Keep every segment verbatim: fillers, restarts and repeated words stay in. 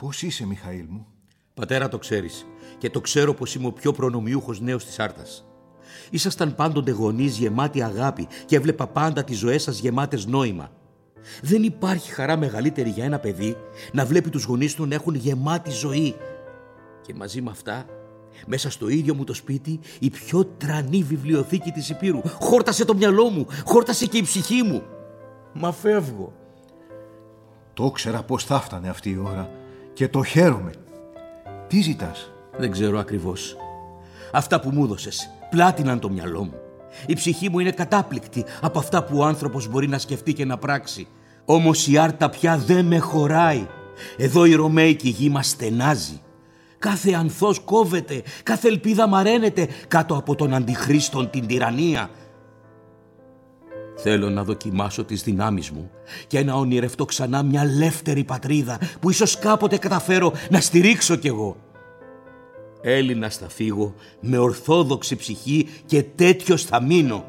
Πώς είσαι, Μιχαήλ μου? Πατέρα, το ξέρεις. Και το ξέρω πως είμαι ο πιο προνομιούχος νέος της Άρτας. Ήσασταν πάντοτε γονείς γεμάτοι αγάπη και έβλεπα πάντα τις ζωές σας γεμάτες νόημα. Δεν υπάρχει χαρά μεγαλύτερη για ένα παιδί να βλέπει τους γονείς του να έχουν γεμάτη ζωή. Και μαζί με αυτά, μέσα στο ίδιο μου το σπίτι, η πιο τρανή βιβλιοθήκη της Υπήρου. Χόρτασε το μυαλό μου, χόρτασε και η ψυχή μου. Μα φεύγω. Το ήξερα πως θα φτάνε αυτή η ώρα και το χαίρομαι. Τι ζητάς? Δεν ξέρω ακριβώς. Αυτά που μου έδωσες πλάτιναν το μυαλό μου. Η ψυχή μου είναι κατάπληκτη από αυτά που ο άνθρωπος μπορεί να σκεφτεί και να πράξει. Όμως η Άρτα πια δεν με χωράει. Εδώ η ρωμαϊκή γη μας στενάζει. Κάθε ανθός κόβεται, κάθε ελπίδα μαραίνεται κάτω από τον αντιχρίστον την τυραννία. Θέλω να δοκιμάσω τις δυνάμεις μου και να ονειρευτώ ξανά μια ελεύθερη πατρίδα που ίσως κάποτε καταφέρω να στηρίξω κι εγώ. Έλληνας θα φύγω με ορθόδοξη ψυχή και τέτοιος θα μείνω.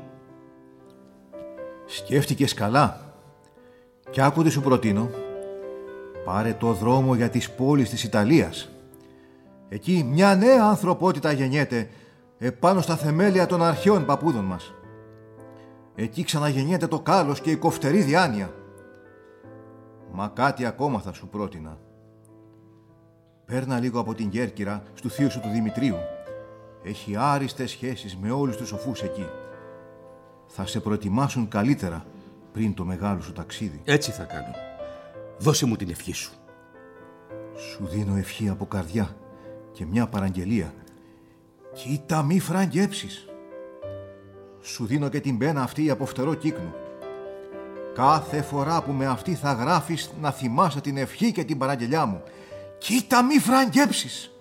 Σκέφτηκες καλά. Κι άκου τι σου προτείνω. Πάρε το δρόμο για τις πόλεις της Ιταλίας. Εκεί μια νέα ανθρωπότητα γεννιέται επάνω στα θεμέλια των αρχαίων παππούδων μας. Εκεί ξαναγεννιέται το κάλος και η κοφτερή διάνοια. Μα κάτι ακόμα θα σου πρότεινα. Πέρνα λίγο από την Κέρκυρα στου θείου σου του Δημητρίου. Έχει άριστες σχέσεις με όλους τους σοφούς εκεί. Θα σε προετοιμάσουν καλύτερα πριν το μεγάλο σου ταξίδι. Έτσι θα κάνω. Δώσε μου την ευχή σου. Σου δίνω ευχή από καρδιά και μια παραγγελία. Κοίτα μη φραγγέψεις. Σου δίνω και την πένα αυτή από φτερό κύκνου. Κάθε φορά που με αυτή θα γράφεις να θυμάσαι την ευχή και την παραγγελιά μου. Κοίτα μη φραγγέψεις.